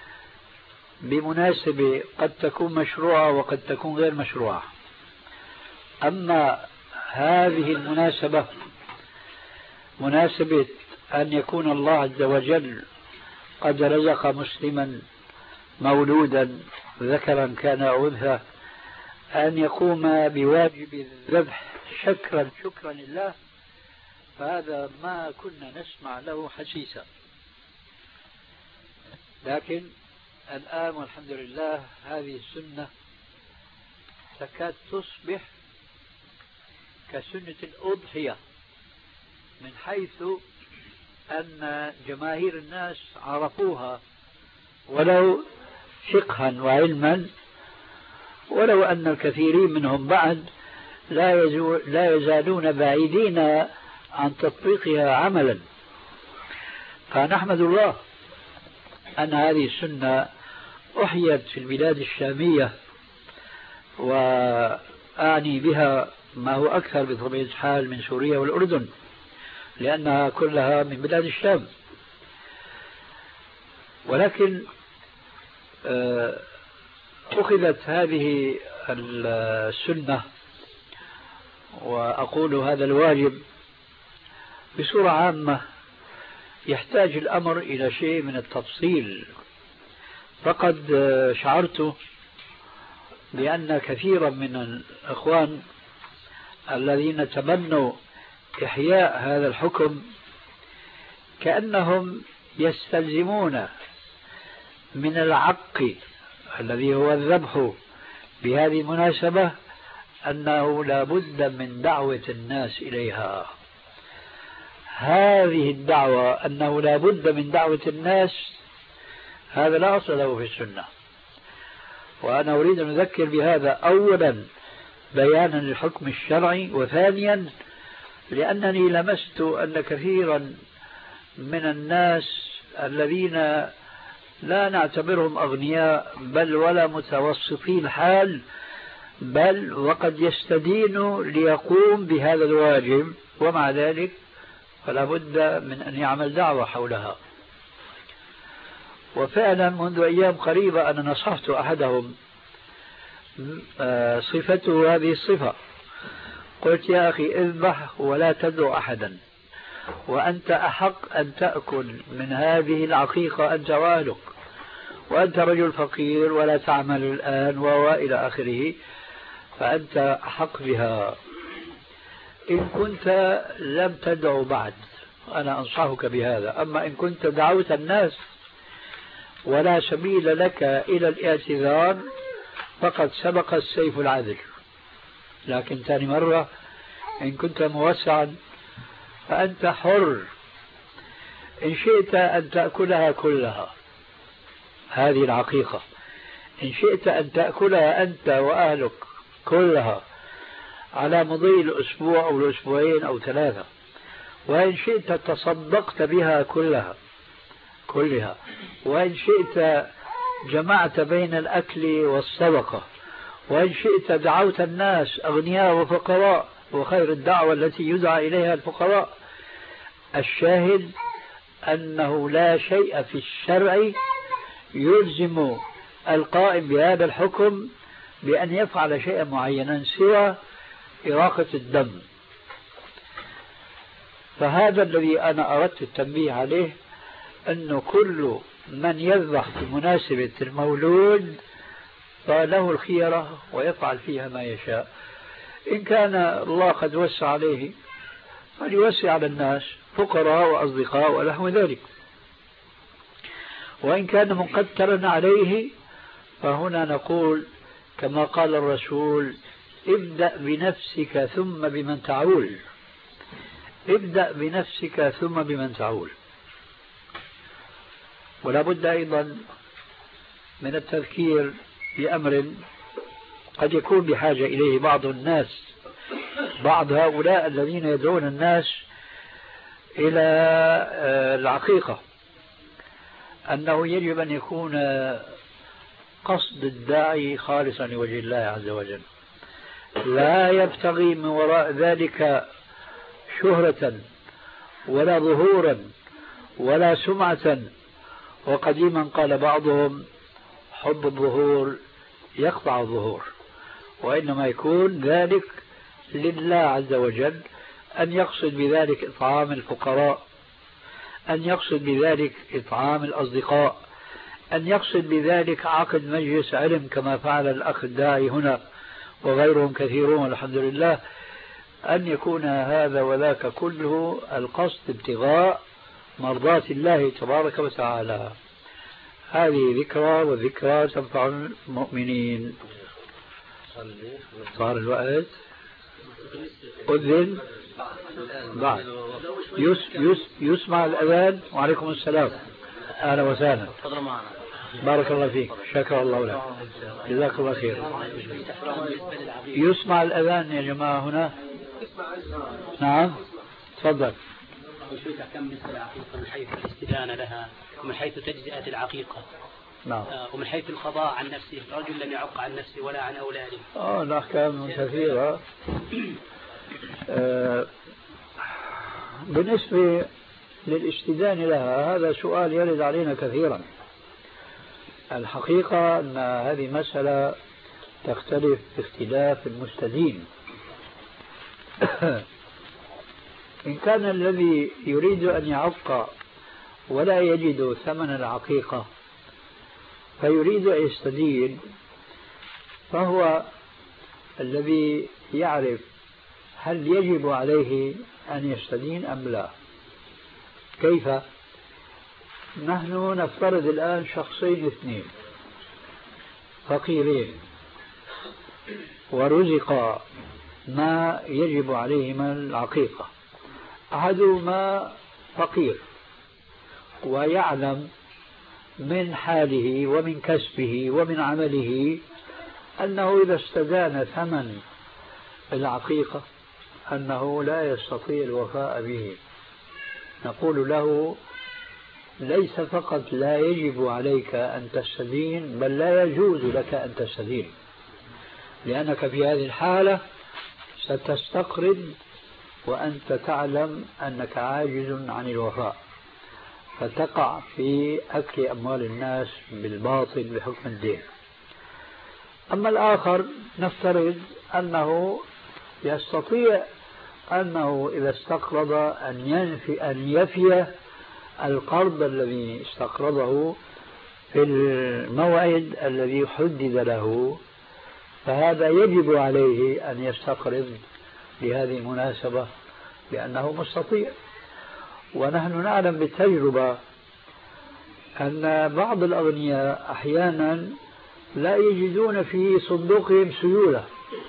بمناسبة قد تكون مشروعة وقد تكون غير مشروعة. أما هذه المناسبة مناسبة أن يكون الله عز وجل قد رزق مسلما مولودا ذكرا كان أو أنثى أن يقوم بواجب الذبح شكرا لله، فهذا ما كنا نسمع له حسيسا. لكن الآن والحمد لله هذه السنة تكاد تصبح كسنة الأضحية، من حيث أن جماهير الناس عرفوها ولو فقها وعلما، ولو أن الكثيرين منهم بعد لا يزالون بعيدين عن تطبيقها عملا. فنحمد الله أن هذه السنة أحيت في البلاد الشامية، وأعني بها ما هو أكثر بطبيعة الحال من سوريا والأردن، لأنها كلها من بلاد الشام. ولكن أخذت هذه السنة، وأقول هذا الواجب بصورة عامة، يحتاج الأمر إلى شيء من التفصيل. فقد شعرت بأن كثيرا من الإخوان الذين تمنوا إحياء هذا الحكم كأنهم يستلزمون من العق الذي هو الذبح بهذه المناسبة أنه لا بد من دعوة الناس إليها. هذه الدعوة أنه لا بد من دعوة الناس، هذا لا أصل له في السنة. وأنا أريد أن أذكر بهذا أولا بيانا للحكم الشرعي، وثانيا لأنني لمست أن كثيرا من الناس الذين لا نعتبرهم أغنياء بل ولا متوسطي الحال، بل وقد يستدين ليقوم بهذا الواجب، ومع ذلك فلا بد من أن يعمل دعوة حولها. وفعلا منذ أيام قريبة أنا نصحت أحدهم صفته هذه الصفة، قلت يا أخي اذبح ولا تدعو أحدا، وأنت أحق أن تأكل من هذه العقيقة أنت وأهلك، وأنت رجل فقير ولا تعمل الآن وإلى آخره، فأنت أحق بها. إن كنت لم تدعو بعد أنا أنصحك بهذا، أما إن كنت دعوت الناس ولا سبيل لك إلى الاعتذار فقد سبق السيف العذل. لكن ثاني مرة إن كنت موسعا فأنت حر، إن شئت أن تأكلها كلها هذه العقيقة، إن شئت أن تأكلها أنت وأهلك كلها على مضي الأسبوع أو الأسبوعين أو 3، وإن شئت تصدقت بها كلها، وإن شئت جمعت بين الأكل والصدقة، وإن شئت دعوت الناس أغنياء وفقراء، وخير الدعوة التي يدعى إليها الفقراء. الشاهد أنه لا شيء في الشرع يلزم القائم بهذا الحكم بأن يفعل شيئا معينا سوى إراقة الدم. فهذا الذي أنا أردت التنبيه عليه، أنه كل من يذبح بمناسبة المولود فله الخيرة ويفعل فيها ما يشاء. إن كان الله قد وسع عليه فليوسع على الناس فقراء وأصدقاء ونحو ذلك، وإن كان مقترا عليه فهنا نقول كما قال الرسول: ابدأ بنفسك ثم بمن تعول. ابدأ بنفسك ثم بمن تعول. ولا بد أيضا من التذكير بأمر قد يكون بحاجة إليه بعض الناس، بعض هؤلاء الذين يدعون الناس إلى العقيقة، أنه يجب أن يكون قصد الداعي خالصا لوجه الله عز وجل، لا يبتغي من وراء ذلك شهرة ولا ظهورا ولا سمعة وقديما قال بعضهم حب الظهور يقطع الظهور، وإنما يكون ذلك لله عز وجل، أن يقصد بذلك إطعام الفقراء، أن يقصد بذلك إطعام الأصدقاء، أن يقصد بذلك عقد مجلس علم كما فعل الأخ الداعي هنا وغيرهم كثيرون الحمد لله، أن يكون هذا وذاك كله القصد ابتغاء مرضات الله تبارك وتعالى. هذه ذكرى، والذكرى تنفع المؤمنين. صار الوقت أذن بعد يسمع الأذان. وعليكم السلام، أهلا وسهلا، بارك الله فيك، شكر الله لك، جزاك الله خير. يسمع الأذان يا جماعة هنا؟ نعم تفضل. شو تحكم بالنسبة للعقيقة من حيث الاستدانة لها، ومن حيث تجزئة العقيقة، نعم، ومن حيث القضاء عن نفسه، رجل لم يعق عن نفسه ولا عن أولاده. الأحكام كثيرة. بالنسبة للاستدانة لها، هذا سؤال يرد علينا كثيرا. الحقيقة أن هذه مسألة تختلف باختلاف المستدين. إن كان الذي يريد أن يعق ولا يجد ثمن العقيقة فيريد أن يستدين، فهو الذي يعرف هل يجب عليه أن يستدين أم لا. كيف؟ نحن نفترض الآن شخصين اثنين فقيرين ورزقا ما يجب عليهما العقيقة. أحدهما فقير ويعلم من حاله ومن كسبه ومن عمله أنه إذا استدان ثمن العقيقة أنه لا يستطيع الوفاء به. نقول له ليس فقط لا يجب عليك أن تستدين، بل لا يجوز لك أن تستدين، لأنك في هذه الحالة ستستقرض وأنت تعلم أنك عاجز عن الوفاء، فتقع في أكل أموال الناس بالباطل بحكم الدين. أما الآخر نفترض أنه يستطيع أنه إذا استقرض أن يفي القرض الذي استقرضه في الموعد الذي حدد له، فهذا يجب عليه أن يستقرض لهذه المناسبة لأنه مستطيع. ونحن نعلم بالتجربة أن بعض الأغنياء أحيانا لا يجدون في صندوقهم سيولة،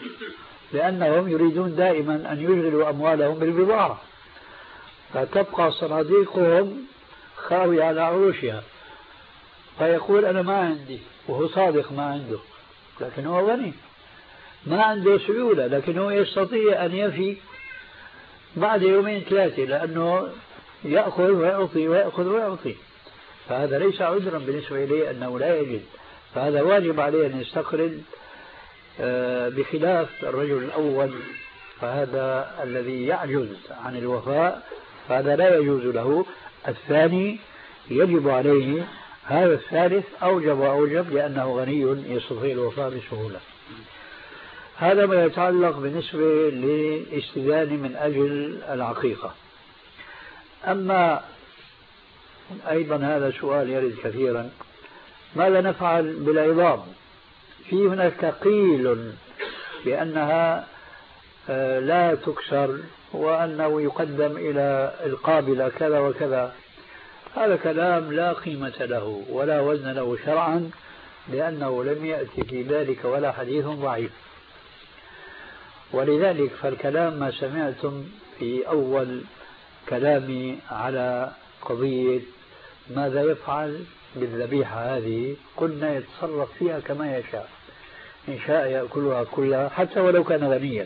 لأنهم يريدون دائما أن يشغلوا أموالهم بالبضاعة، فتبقى صناديقهم خاوية على عروشها، فيقول أنا ما عندي، وهو صادق ما عنده، لكن هو غني ما عنده سيولة، لكنه يستطيع أن يفي بعد يومين ثلاثة، لأنه يأخذ ويعطي ويأخذ ويعطي. فهذا ليس عذرا بالنسبة إليه أنه لا يجد، فهذا واجب عليه أن يستقرض، بخلاف الرجل الأول فهذا الذي يعجز عن الوفاء فهذا لا يجوز له. الثاني يجب عليه، هذا الثالث أوجب لأنه غني يستطيع الوفاء بسهولة. هذا ما يتعلق بالنسبة للاستدانة من أجل العقيقة. أما أيضا هذا سؤال يرد كثيرا، ماذا نفعل بالعظام؟ في هناك قيل بأنها لا تكسر وأنه يقدم إلى القابلة كذا وكذا. هذا كلام لا قيمة له ولا وزن له شرعا، لأنه لم يأتي في ذلك ولا حديث ضعيف. ولذلك فالكلام ما سمعتم في أول كلامي على قضية ماذا يفعل بالذبيحة هذه، قلنا يتصرف فيها كما يشاء، إن شاء يأكلها كلها حتى ولو كان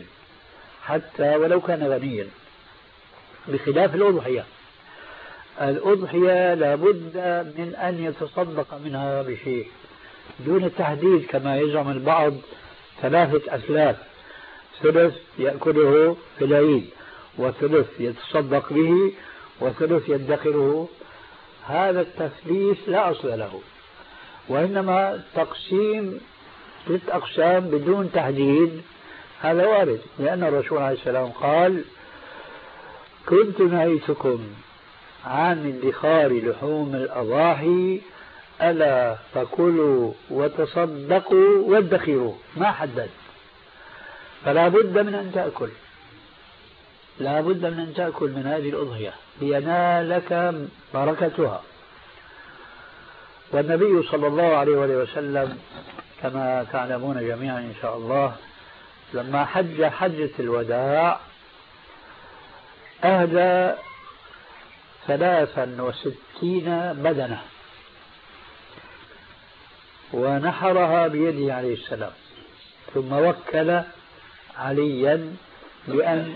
غنيا، بخلاف الأضحية. الأضحية لابد من أن يتصدق منها بشيء دون التحديد كما يزعم البعض، 3 أثلاث، ثلث يأكله في العيد، وثلث يتصدق به، وثلث يدخره هذا التثليث لا أصل له، وإنما تقسيم 3 أقسام بدون تحديد هذا وارد، لأن الرسول عليه السلام قال: كنت نهيتكم عن ادخار لحوم الأضاحي ألا فكلوا وتصدقوا وادخروا، ما حدد، فلا بد من أن تأكل، لا بد من أن تأكل من هذه الأضحية لينالك بركتها. والنبي صلى الله عليه وسلم كما تعلمون جميعا إن شاء الله لما حج حجة الوداع أهدى 63 بدنة ونحرها بيده عليه السلام، ثم وكل عليا بأن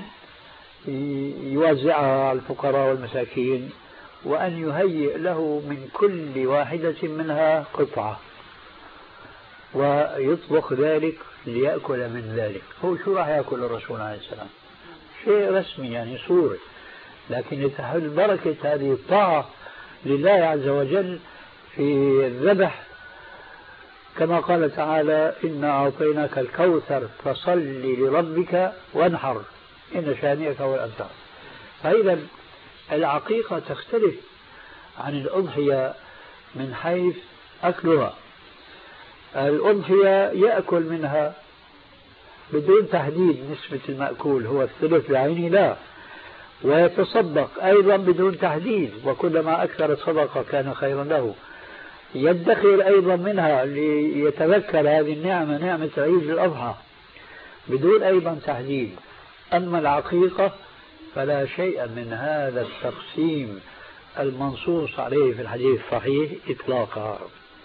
يوزعها على الفقراء والمساكين، وأن يهيئ له من كل واحدة منها قطعة ويطبخ ذلك ليأكل من ذلك. هو شو راح يأكل الرسول عليه السلام؟ شيء رسمي يعني صورة، لكن لتحل بركة هذه الطاعة لله عز وجل في الذبح، كما قال تعالى: إنا أعطيناك الكوثر فصل لربك وانحر إن شانئك هو الأبتر. فإذا العقيقة تختلف عن الأضحية من حيث أكلها. الأضحية يأكل منها بدون تحديد نسبة المأكول، هو الثلث بعينه لا، ويتصدق أيضا بدون تحديد، وكلما أكثر الصدقة كان خيرا له. يدخر أيضا منها ليتذكر هذه النعمة، نعمة عيد الأضحى، بدون أيضا تحديد. أما العقيقة فلا شيء من هذا التقسيم المنصوص عليه في الحديث الصحيح إطلاقا.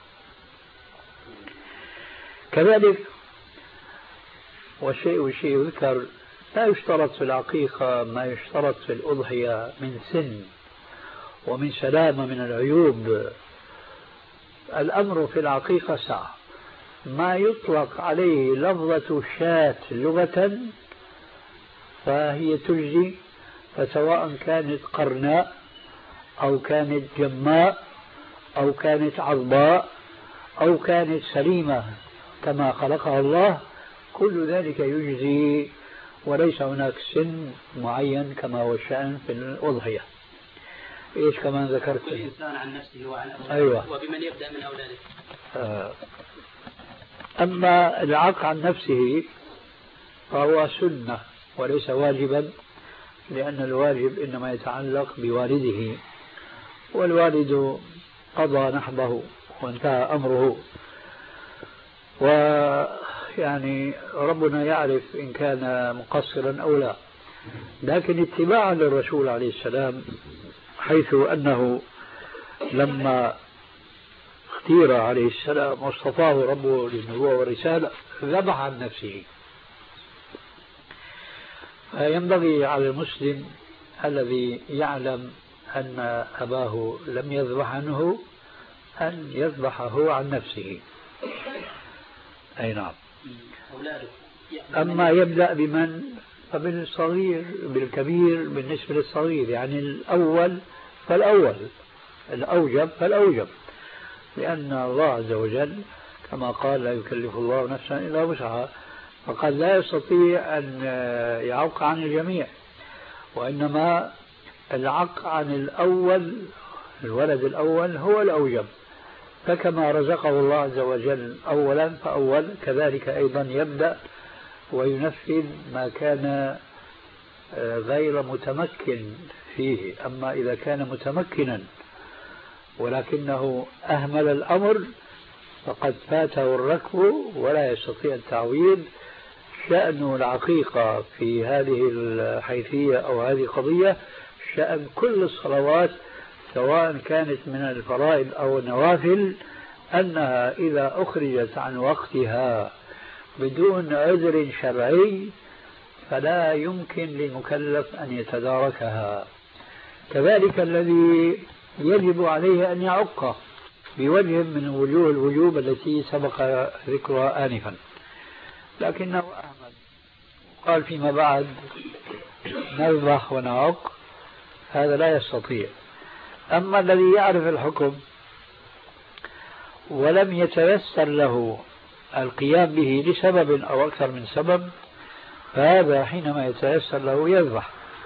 كذلك والشيء يذكر، لا يشترط في العقيقة ما يشترط في الأضحية من سن ومن سلامة من العيوب. الأمر في العقيقة سعة، ما يطلق عليه لفظة شاة لغة فهي تجزي، فسواء كانت قرناء أو كانت جماء أو كانت عضباء أو كانت سليمة كما خلقها الله، كل ذلك يجزي، وليس هناك سن معين كما هو الشأن في الأضحية. إيش كمان ذكرت؟ الإنسان عن نفسه وعن أولاده. أيوة. وبمن يبدأ من أولاده. أما العق عن نفسه فهو سنة وليس واجبا، لأن الواجب إنما يتعلق بوالده، والوالد قضى نحبه وانتهى أمره، ويعني ربنا يعرف إن كان مقصرا أو لا. لكن اتباعا للرسول عليه السلام، حيث أنه لما اختير عليه السلام واصطفاه ربه للنبوة والرسالة ذبح عن نفسه. فينبغي على المسلم الذي يعلم أن أباه لم يذبح عنه أن يذبحه عن نفسه. أي نعم. أما يبدأ بمن؟ فبالصغير بالكبير بالنسبة للصغير، يعني الأول فالأول، الأوجب فالأوجب، لأن الله عز وجل كما قال: لا يكلف الله نفسا إلا وسعها، فقد لا يستطيع أن يعق عن الجميع، وإنما العق عن الأول، الولد الأول هو الأوجب، فكما رزقه الله عز وجل أولا فأول، كذلك أيضا يبدأ وينفذ ما كان غير متمكن فيه. أما إذا كان متمكنا ولكنه أهمل الأمر فقد فاته الركب ولا يستطيع التعويض. شأن العقيقة في هذه الحيثية أو هذه القضية شأن كل الصلوات سواء كانت من الفرائض أو النوافل، أنها إذا أخرجت عن وقتها بدون عذر شرعي فلا يمكن للمكلف أن يتداركها. كذلك الذي يجب عليه أن يعق بوجه من وجوه الوجوب التي سبق ذكرها آنفا، لكنه أحمد قال فيما بعد نذبح ونعق، هذا لا يستطيع. أما الذي يعرف الحكم ولم يتيسر له القيام به لسبب أو أكثر من سبب، فهذا حينما يتيسر له يذبح.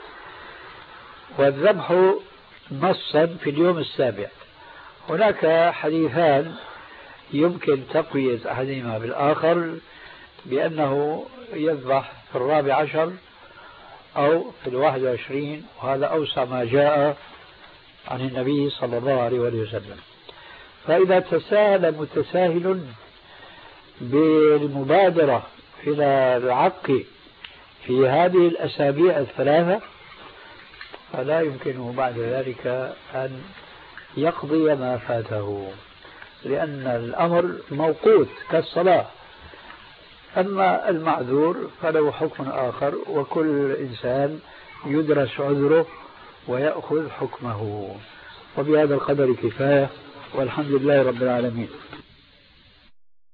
والذبح نصا في اليوم السابع. هناك حديثان يمكن تقوية أحدهما بالآخر، بأنه يذبح في 14 أو في 21، وهذا أوسع ما جاء عن النبي صلى الله عليه وسلم. فإذا تساهل متساهل بالمبادرة إلى العق في هذه الأسابيع الثلاثة فلا يمكنه بعد ذلك أن يقضي ما فاته، لأن الأمر موقوت كالصلاة. أما المعذور فله حكم آخر، وكل إنسان يدرس عذره ويأخذ حكمه. وبهذا القدر كفاية، والحمد لله رب العالمين.